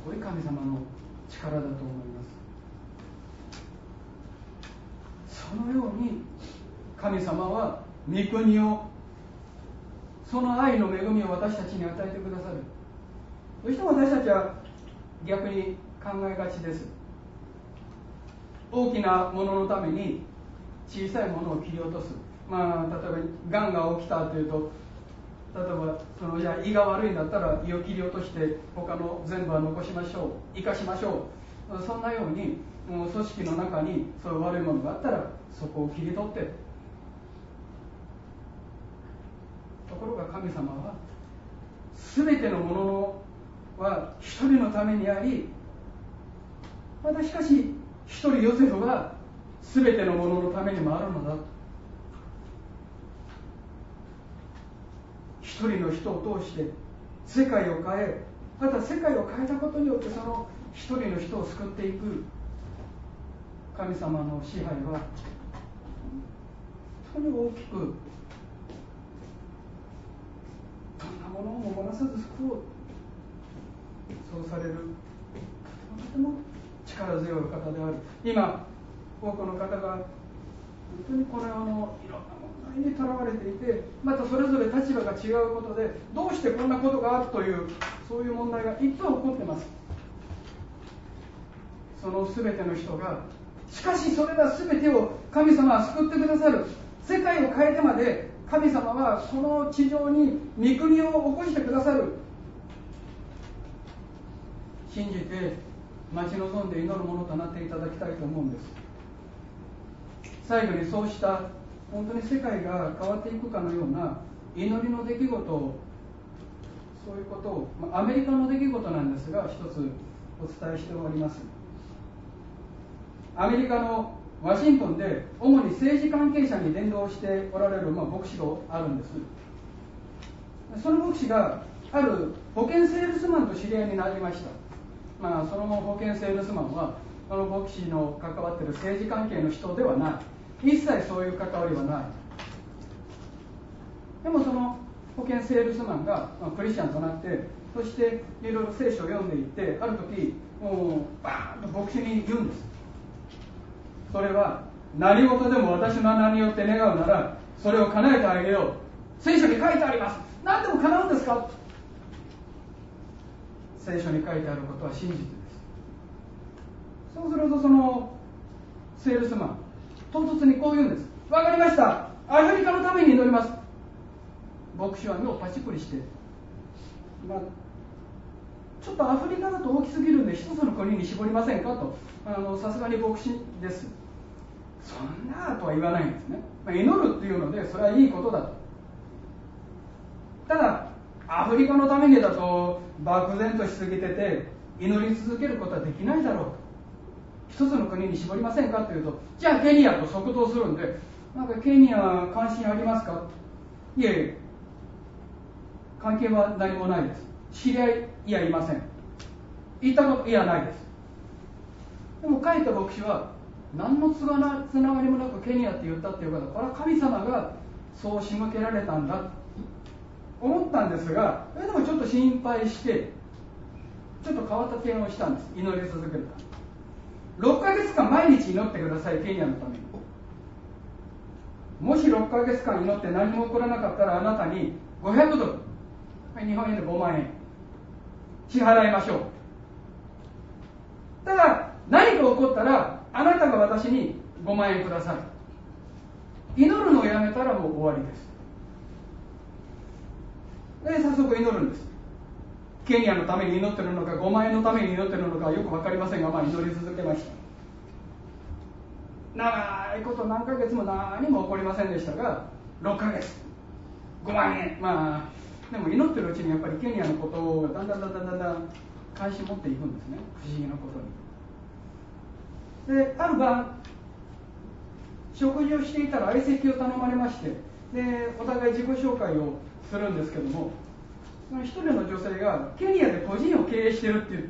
ごい神様の力だと思います。そのように神様は御国を、その愛の恵みを私たちに与えてくださる。どうしても私たちは逆に考えがちです。大きなもののために小さいものを切り落とす。例えばがんが起きたというと、例えばじゃあ胃が悪いんだったら胃を切り落として他の全部は残しましょう、生かしましょう。そんなように組織の中にそういう悪いものがあったらそこを切り取って。ところが神様は全てのものは一人のためにあり、またしかし一人ヨセフは全てのもののためにもあるのだ。一人の人を通して世界を変え、また世界を変えたことによってその一人の人を救っていく神様の支配は本当に大きく、どんなものをも漏らさず救おう、そうされるとても力強い方である。今多くの方が本当にこの世のいろんな問題にとらわれていて、またそれぞれ立場が違うことでどうしてこんなことがあるという、そういう問題がいっぱい起こっています。その全ての人が、しかしそれら全てを神様は救ってくださる。世界を変えてまで神様はこの地上に御国を起こしてくださる。信じて待ち望んで祈るものとなっていただきたいと思うんです。最後にそうした本当に世界が変わっていくかのような祈りの出来事を、そういうことを、アメリカの出来事なんですが一つお伝えしております。アメリカのワシントンで主に政治関係者に伝道しておられる、牧師があるんです。その牧師がある保険セールスマンと知り合いになりました。その保険セールスマンはこの牧師の関わっている政治関係の人ではない、一切そういう関わりはない。でもその保険セールスマンがクリスチャンとなって、そしていろいろ聖書を読んでいって、ある時バーンと牧師に言うんです。それは何事でも私の名によって願うならそれを叶えてあげよう、聖書に書いてあります、何でも叶うんですか。聖書に書いてあることは真実です。そうするとそのセールスマン唐突にこう言うんです。わかりました、アフリカのために祈ります。牧師は目をパチクリして、ちょっとアフリカだと大きすぎるんで一つの国に絞りませんかと、さすがに牧師です、そんなとは言わないんですね。祈るっていうのでそれはいいことだと。ただアフリカのためにだと漠然としすぎてて祈り続けることはできないだろうと、一つの国に絞りませんかというと、じゃあケニアと即答するんで、ケニア関心ありますか。いえ、関係は何もないです。知り合いいやいません。行ったこといやないです。でも書いた牧師は何のつながりもなくケニアって言ったっていうことは、これは神様がそう仕向けられたんだと思ったんですが、でもちょっと心配してちょっと変わった提案をしたんです。祈り続けるため6ヶ月間毎日祈ってください、ケニアのために。もし6ヶ月間祈って何も起こらなかったらあなたに500ドル、日本円で5万円支払いましょう。ただ何か起こったらあなたが私に5万円ください。祈るのをやめたらもう終わりです。で早速祈るんです。ケニアのために祈ってるのか5万円のために祈ってるのかよく分かりませんが、祈り続けました。長いこと何ヶ月も何も起こりませんでしたが、6ヶ月5万円、でも祈ってるうちにやっぱりケニアのことがだんだん関心持っていくんですね、不思議なことに。である晩食事をしていたら相席を頼まれまして、でお互い自己紹介をするんですけども、一人の女性がケニアで個人を経営しているっていう。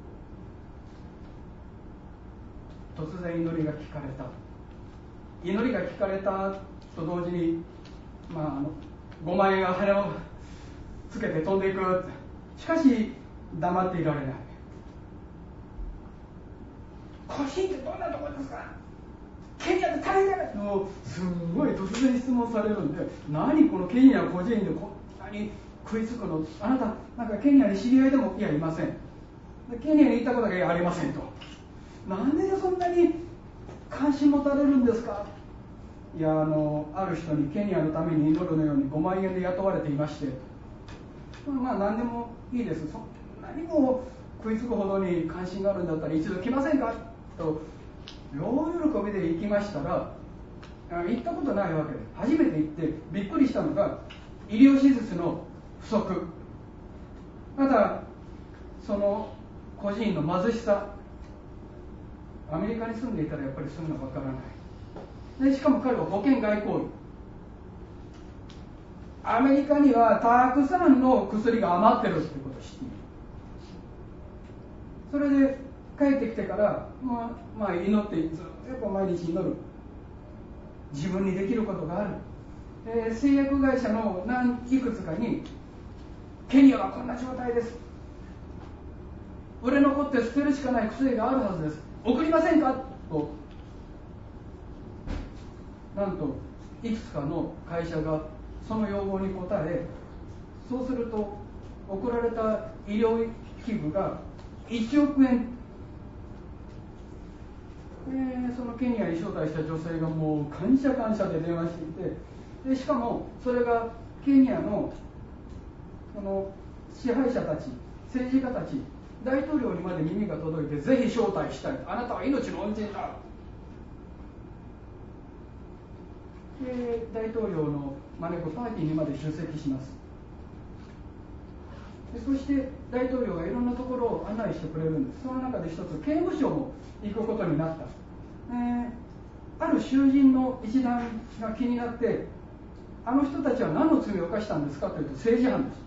突然祈りが聞かれた。祈りが聞かれたと同時に、5万円が羽をつけて飛んでいく。しかし黙っていられない。 孤児院ってどんなところですか、ケニアって大変だよ、もうすんごい突然質問されるんで、何このケニア孤児院でこんなに食いつくの、あなたなんかケニアに知り合いでも、いやいません、ケニアに行ったことだけありませんと、なんでそんなに関心持たれるんですか。いや、ある人にケニアのために祈るのように5万円で雇われていまして、まあ何でもいいです、そんなにも食いつくほどに関心があるんだったら一度来ませんかと大喜びで行きましたら、行ったことないわけで、初めて行ってびっくりしたのが医療施設の不足、またその孤児院の貧しさ、アメリカに住んでいたらやっぱりそういうのは分からないで、しかも彼は保険外交医、アメリカにはたくさんの薬が余ってるってことを知っている。それで帰ってきてから、まあ祈ってずっとやっぱ毎日祈る、自分にできることがある、製薬会社のいくつかに、ケニアはこんな状態です、売れ残って捨てるしかない薬があるはずです、送りませんかと、なんといくつかの会社がその要望に応え、そうすると送られた医療器具が1億円、そのケニアに招待した女性がもう感謝で電話していて、でしかもそれがケニアのその支配者たち、政治家たち、大統領にまで耳が届いて、ぜひ招待したい、あなたは命の恩人だ、大統領の招くパーティーにまで出席します。そして大統領がいろんなところを案内してくれるんです。その中で一つ、刑務所も行くことになった、ある囚人の一団が気になって、あの人たちは何の罪を犯したんですかというと、政治犯です。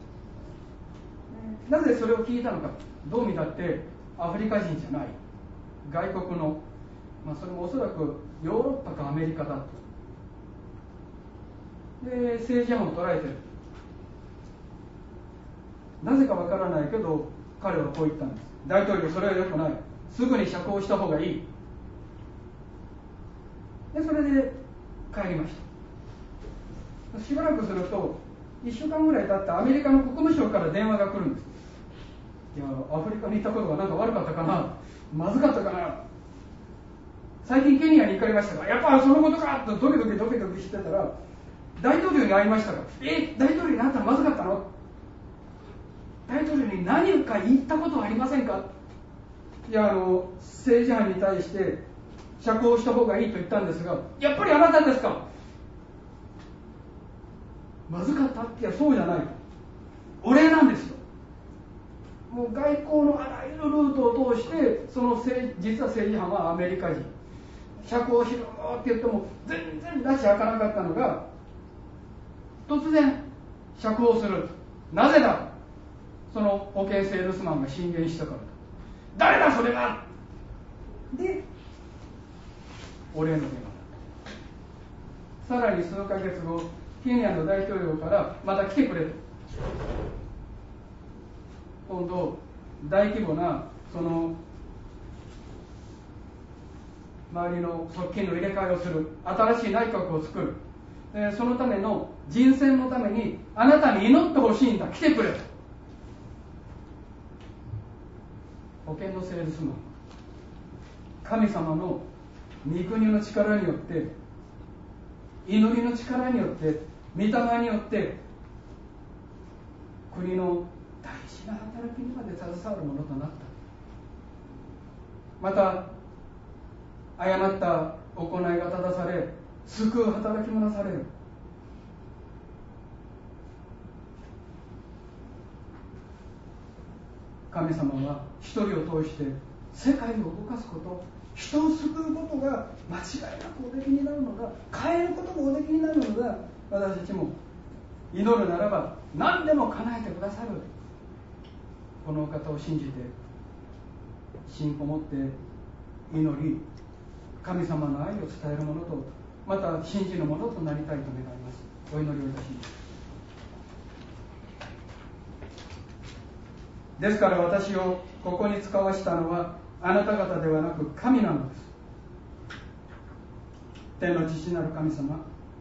なぜそれを聞いたのか、どう見たってアフリカ人じゃない、外国の、それもおそらくヨーロッパかアメリカだと。で、政治犯を捉えてる。なぜかわからないけど彼はこう言ったんです。大統領、それは良くない、すぐに釈放した方がいい。でそれで帰りました。しばらくすると1週間ぐらい経ってアメリカの国務省から電話が来るんです。いや、アフリカに行ったことがなんか悪かったかな、まずかったかな、最近ケニアに行かれましたか、やっぱそのことかとドキドキしてたら、大統領に会いましたか、大統領に会ったらまずかったの、大統領に何か言ったことはありませんか。いや、政治犯に対して釈放した方がいいと言ったんですが、やっぱりあなたですか、まずかった。いや、そうじゃない、お礼なんですよ。もう外交のあらゆるルートを通して、その実は政治犯はアメリカ人、釈放しろって言っても全然拉致開かなかったのが、突然釈放する。なぜだ、その保険セールスマンが進言したから。誰だそれが。で、お礼の電話だ。さらに数ヶ月後、ケニアの大統領からまた来てくれと。今度大規模なその周りの側近の入れ替えをする、新しい内閣を作る、そのための人選のためにあなたに祈ってほしいんだ、来てくれと。保険のセールスマン、神様の御国の力によって、祈りの力によって、御霊によって国の大事な働きにまで携わるものとなった。また誤った行いが正され、救う働きもなされる。神様は一人を通して世界を動かすこと、人を救うことが間違いなくおできになるのだ、変えることもおできになるのだ。私たちも祈るならば何でも叶えてくださる、このお方を信じて信仰を持って祈り、神様の愛を伝えるものと、また信じるものとなりたいと願います。お祈りをいたします。ですから私をここに使わしたのはあなた方ではなく神なのです。天の父なる神様、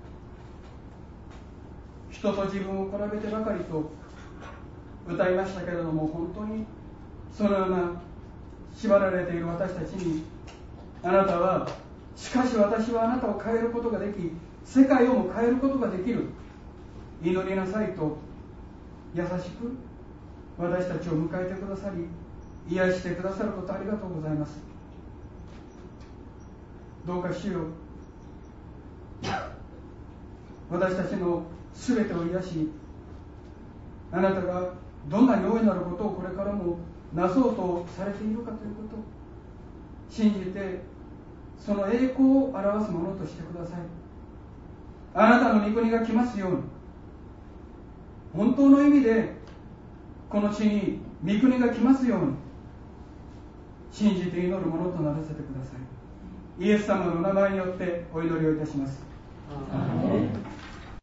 人と自分を比べてばかりと歌いましたけれども、本当にそのような縛られている私たちに、あなたはしかし私はあなたを変えることができ、世界をも変えることができる、祈りなさいと優しく私たちを迎えてくださり、癒してくださることありがとうございます。どうか主よ、私たちのすべてを癒し、あなたがどんなに大いなることをこれからもなそうとされているかということを信じて、その栄光を表すものとしてください。あなたの御国が来ますように、本当の意味でこの地に御国が来ますように信じて祈るものとならせてください。イエス様の名前によってお祈りをいたします。アーメン。